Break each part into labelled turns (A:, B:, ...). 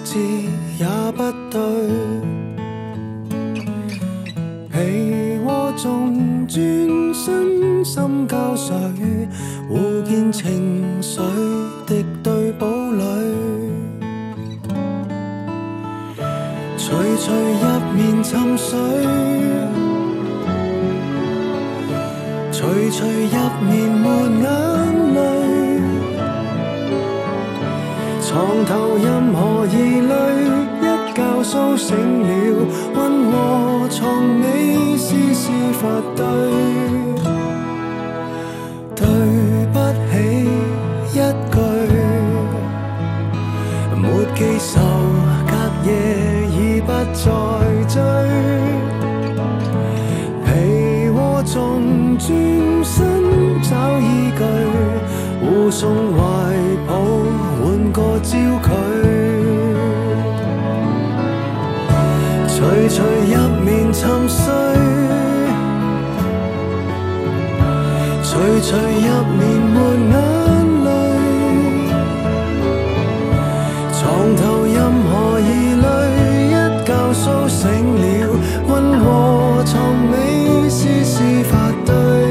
A: 志也不對，被窩中轉身心交瘁，互見情緒敵對堡壘，徐徐入眠沉睡，徐徐入眠沒眼淚。床頭任何疑慮，一覺甦醒了，溫和床尾絲絲發堆。對不起一句，沒記仇，隔夜已不再追。被窩中轉身找依據，互送懷抱，換個焦距。徐徐入眠沉睡，徐徐入眠沒眼淚。床頭任何疑慮，一覺甦醒了，溫和床尾絲絲發堆。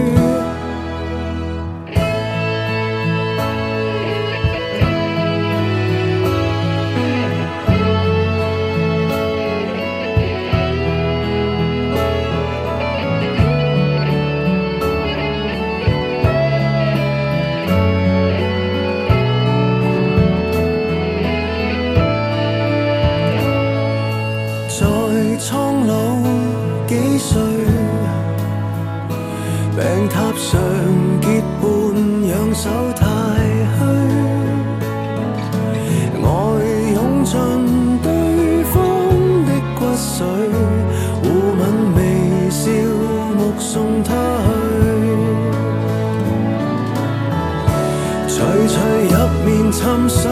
A: 蒼老幾歲，病榻上結伴，仰首太虛。愛湧進對方的骨髓，互吻微笑，目送他去。徐徐入眠沉睡，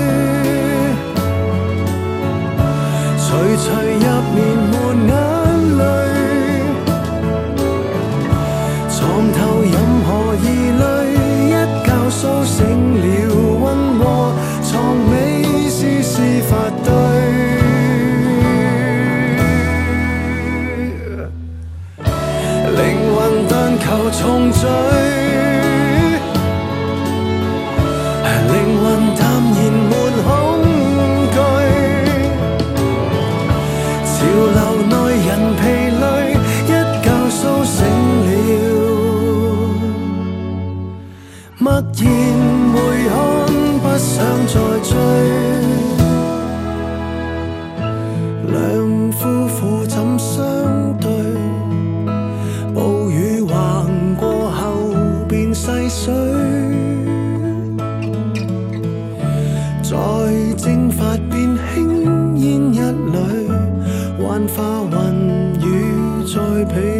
A: 徐徐入眠沒眼淚。床頭任何疑慮，一覺甦醒了，溫和床尾絲絲發堆。靈魂但求重聚，靈魂淡然沒恐懼。潮流內人疲累，一覺甦醒了，默然回看，不想再追。兩夫婦怎相對？暴雨橫過後變細水，在蒸發變輕煙一縷，幻化雲雨再被